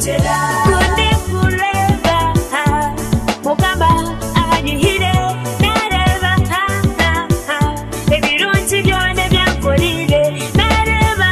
kukongera kundi kureba mukama anyihire nareba ebirungi byone byankorire nareba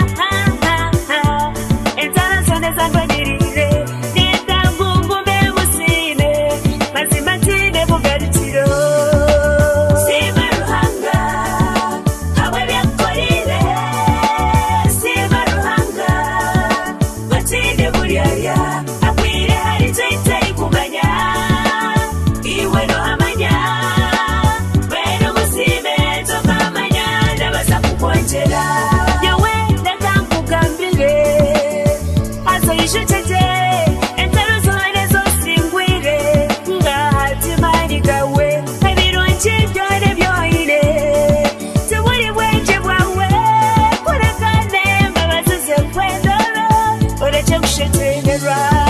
enzara zone zandwanirire nitangumbume musine mazima ntine bugarukiro Sima Ruhanga hawe byankorire Sima Ruhanga batinde buryarya akwire hari zitari kumanya iwe no hamanya beno musime tokamanya ndabaza kukongera yawe ndakakugambire azoyishukije enzara zone zosingwire ngahatimani gawe ebirungi byone byoyire teburi bwenje bwawe kurekane mbabazi zekwendoro oreke gushetengerwa